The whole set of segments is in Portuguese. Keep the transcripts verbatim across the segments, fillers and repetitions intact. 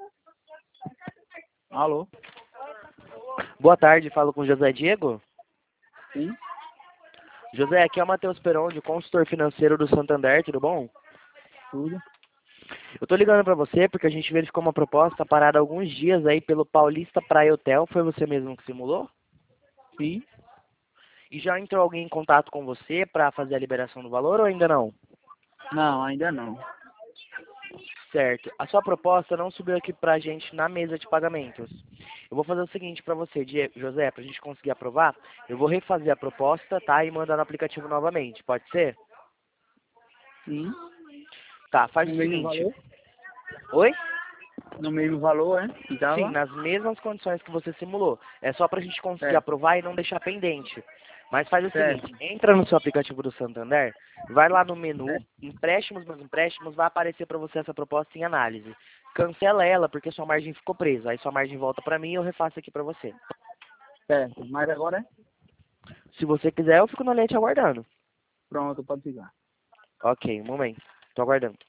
Alô? Boa tarde, falo com José Diego. Sim? José, aqui é o Matheus Peron, consultor financeiro do Santander, tudo bom? Tudo? Eu tô ligando pra você porque a gente verificou uma proposta parada há alguns dias aí pelo Paulista Praia Hotel. Foi você mesmo que simulou? Sim? E já entrou alguém em contato com você pra fazer a liberação do valor ou ainda não? Não, ainda não. Certo. A sua proposta não subiu aqui pra gente na mesa de pagamentos. Eu vou fazer o seguinte pra você, Die- José, pra gente conseguir aprovar, eu vou refazer a proposta, tá? E mandar no aplicativo novamente, pode ser? Sim? Tá, faz No o mesmo seguinte. valor? Oi? No mesmo valor, é? Que Sim, tava? nas mesmas condições que você simulou. É só pra gente conseguir Certo. aprovar e não deixar pendente. Mas faz o Certo. seguinte, entra no seu aplicativo do Santander, vai lá no menu, empréstimos, meus empréstimos, vai aparecer para você essa proposta em análise. Cancela ela porque sua margem ficou presa. Aí sua margem volta para mim e eu refaço aqui para você. Certo. Mas agora é? Se você quiser, eu fico na linha te aguardando. Pronto, pode ficar. Ok, um momento. Tô aguardando.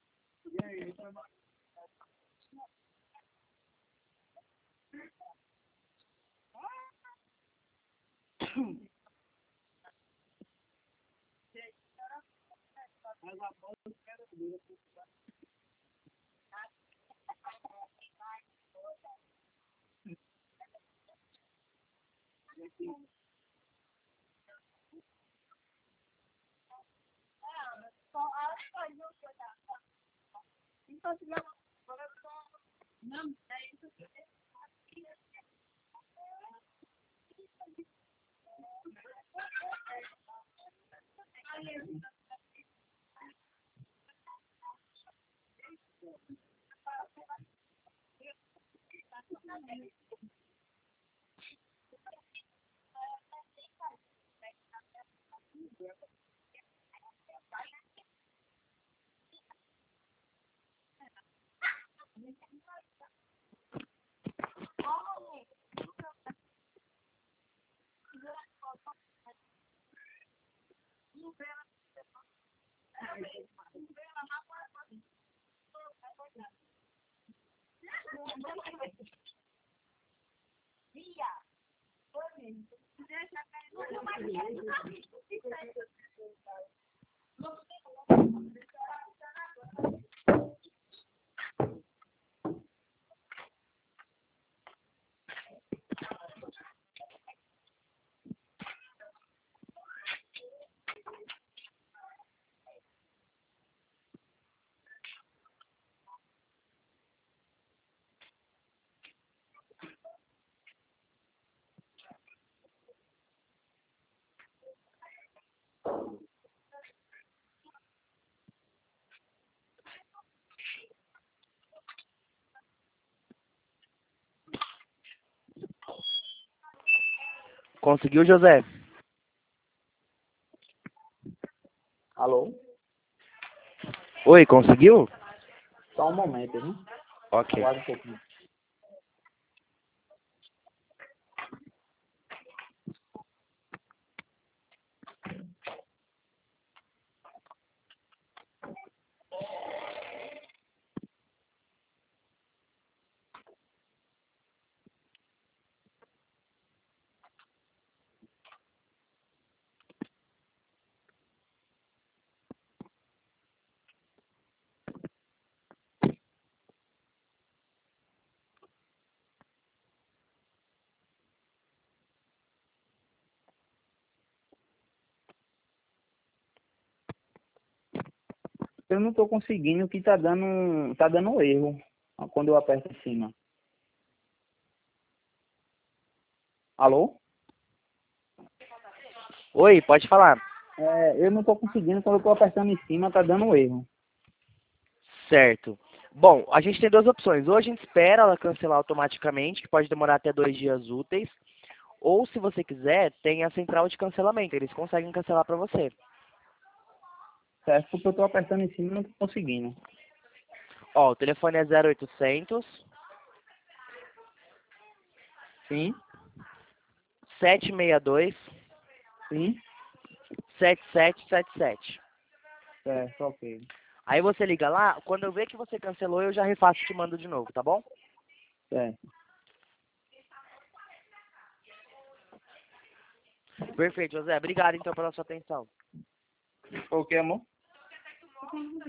Conseguiu, José? Alô? Oi, conseguiu? Só um momento, viu? Ok. Aguarda um pouquinho. Eu não tô conseguindo, que tá dando, tá dando erro quando eu aperto em cima. Alô? Oi, pode falar. É, eu não tô conseguindo, quando eu tô apertando em cima, tá dando erro. Certo. Bom, a gente tem duas opções. Ou a gente espera ela cancelar automaticamente, que pode demorar até dois dias úteis. Ou, se você quiser, tem a central de cancelamento. Eles conseguem cancelar para você. Certo? Porque eu tô apertando em cima e não tô conseguindo. Ó, o telefone é zero oitocentos, Sim? sete seis dois, Sim? sete sete sete sete. Certo, ok. Aí você liga lá, quando eu ver que você cancelou, eu já refaço e te mando de novo, tá bom? Certo. Perfeito, José. Obrigado então pela sua atenção. Ok, amor?